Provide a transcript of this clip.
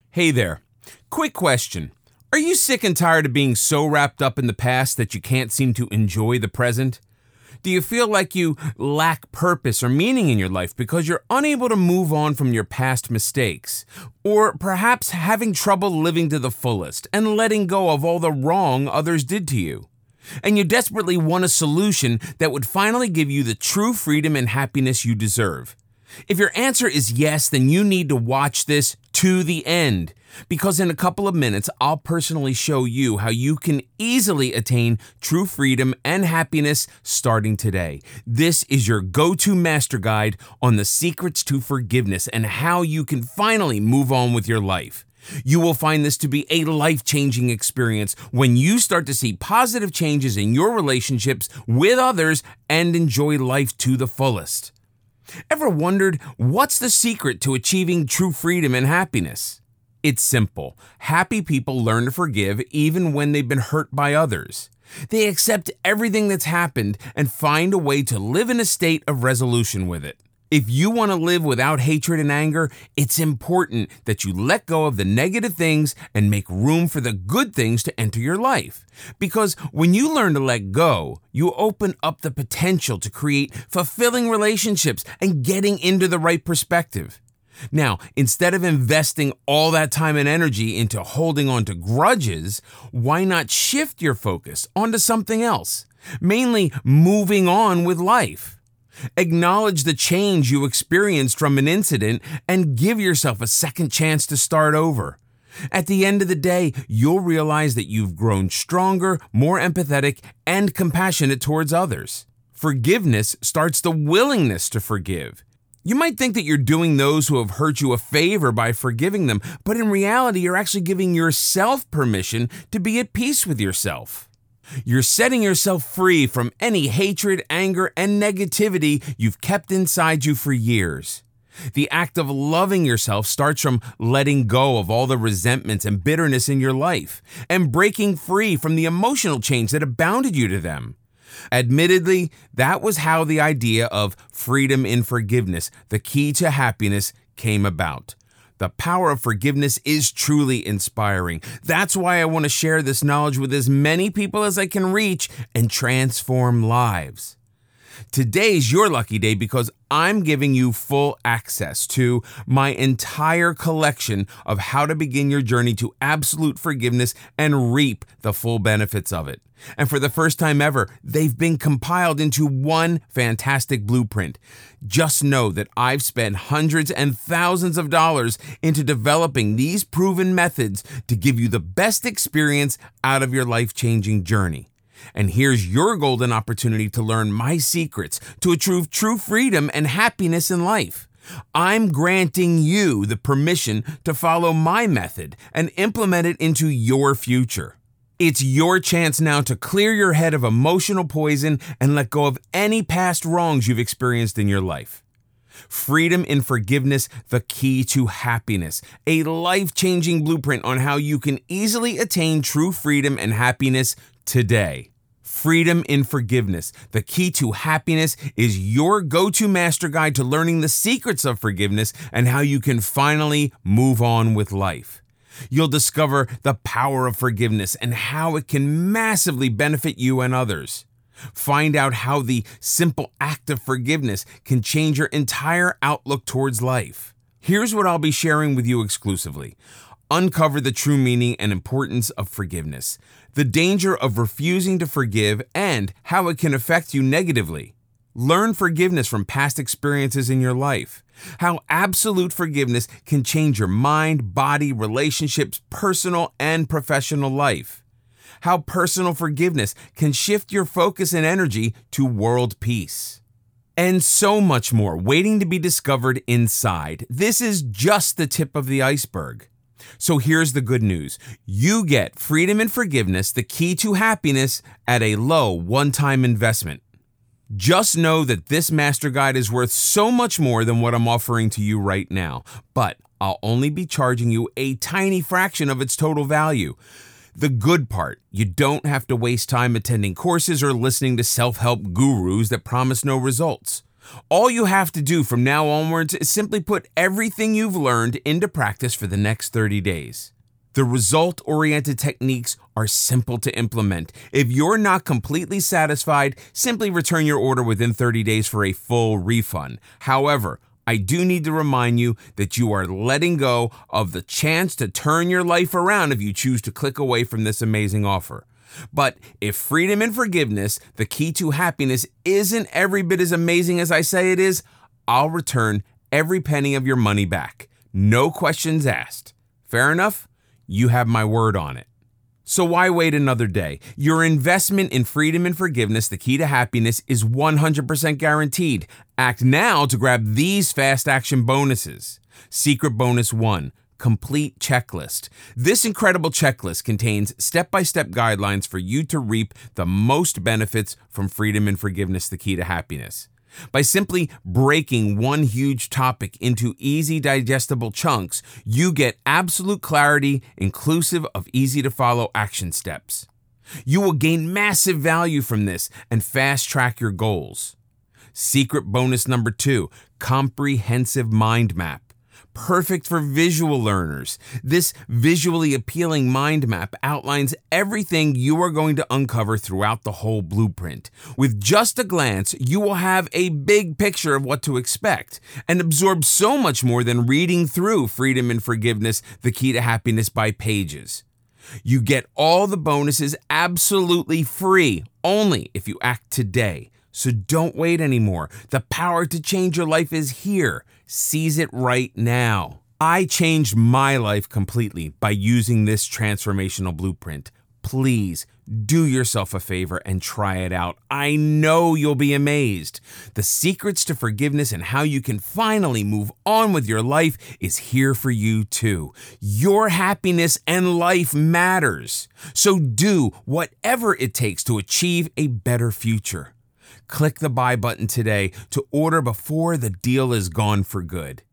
Hey there. Quick question. Are you sick and tired of being so wrapped up in the past that you can't seem to enjoy the present? Do you feel like you lack purpose or meaning in your life because you're unable to move on from your past mistakes? Or perhaps having trouble living to the fullest and letting go of all the wrong others did to you? And you desperately want a solution that would finally give you the true freedom and happiness you deserve? If your answer is yes, then you need to watch this to the end, because in a couple of minutes, I'll personally show you how you can easily attain true freedom and happiness starting today. This is your go-to master guide on the secrets to forgiveness and how you can finally move on with your life. You will find this to be a life-changing experience when you start to see positive changes in your relationships with others and enjoy life to the fullest. Ever wondered what's the secret to achieving true freedom and happiness? It's simple. Happy people learn to forgive even when they've been hurt by others. They accept everything that's happened and find a way to live in a state of resolution with it. If you want to live without hatred and anger, it's important that you let go of the negative things and make room for the good things to enter your life. Because when you learn to let go, you open up the potential to create fulfilling relationships and getting into the right perspective. Now, instead of investing all that time and energy into holding on to grudges, why not shift your focus onto something else? Mainly moving on with life. Acknowledge the change you experienced from an incident and give yourself a second chance to start over. At the end of the day, you'll realize that you've grown stronger, more empathetic, and compassionate towards others. Forgiveness starts the willingness to forgive. You might think that you're doing those who have hurt you a favor by forgiving them, but in reality, you're actually giving yourself permission to be at peace with yourself. You're setting yourself free from any hatred, anger, and negativity you've kept inside you for years. The act of loving yourself starts from letting go of all the resentments and bitterness in your life and breaking free from the emotional chains that have bounded you to them. Admittedly, that was how the idea of freedom in forgiveness, the key to happiness, came about. The power of forgiveness is truly inspiring. That's why I want to share this knowledge with as many people as I can reach and transform lives. Today's your lucky day because I'm giving you full access to my entire collection of how to begin your journey to absolute forgiveness and reap the full benefits of it. And for the first time ever, they've been compiled into one fantastic blueprint. Just know that I've spent hundreds and thousands of dollars into developing these proven methods to give you the best experience out of your life-changing journey. And here's your golden opportunity to learn my secrets to achieve true freedom and happiness in life. I'm granting you the permission to follow my method and implement it into your future. It's your chance now to clear your head of emotional poison and let go of any past wrongs you've experienced in your life. Freedom in Forgiveness, the key to happiness, a life-changing blueprint on how you can easily attain true freedom and happiness today. Freedom in Forgiveness, the key to happiness, is your go-to master guide to learning the secrets of forgiveness and how you can finally move on with life. You'll discover the power of forgiveness and how it can massively benefit you and others. Find out how the simple act of forgiveness can change your entire outlook towards life. Here's what I'll be sharing with you exclusively. Uncover the true meaning and importance of forgiveness, the danger of refusing to forgive, and how it can affect you negatively. Learn forgiveness from past experiences in your life, how absolute forgiveness can change your mind, body, relationships, personal and professional life, how personal forgiveness can shift your focus and energy to world peace. And so much more waiting to be discovered inside. This is just the tip of the iceberg. So here's the good news. You get Freedom and Forgiveness, the key to happiness, at a low one-time investment. Just know that this master guide is worth so much more than what I'm offering to you right now, but I'll only be charging you a tiny fraction of its total value. The good part, you don't have to waste time attending courses or listening to self-help gurus that promise no results. All you have to do from now onwards is simply put everything you've learned into practice for the next 30 days. The result-oriented techniques are simple to implement. If you're not completely satisfied, simply return your order within 30 days for a full refund. However, I do need to remind you that you are letting go of the chance to turn your life around if you choose to click away from this amazing offer. But if freedom and forgiveness, the key to happiness, isn't every bit as amazing as I say it is, I'll return every penny of your money back. No questions asked. Fair enough? You have my word on it. So why wait another day? Your investment in freedom and forgiveness, the key to happiness, is 100% guaranteed. Act now to grab these fast action bonuses. Secret Bonus 1. Complete checklist. This incredible checklist contains step-by-step guidelines for you to reap the most benefits from freedom and forgiveness, the key to happiness. By simply breaking one huge topic into easy digestible chunks, you get absolute clarity inclusive of easy-to-follow action steps. You will gain massive value from this and fast-track your goals. Secret bonus number 2, comprehensive mind map. Perfect for visual learners. This visually appealing mind map outlines everything you are going to uncover throughout the whole blueprint. With just a glance, you will have a big picture of what to expect and absorb so much more than reading through Freedom and Forgiveness, the Key to Happiness by pages. You get all the bonuses absolutely free, only if you act today. So don't wait anymore. The power to change your life is here. Seize it right now. I changed my life completely by using this transformational blueprint. Please do yourself a favor and try it out. I know you'll be amazed. The secrets to forgiveness and how you can finally move on with your life is here for you too. Your happiness and life matters. So do whatever it takes to achieve a better future. Click the buy button today to order before the deal is gone for good.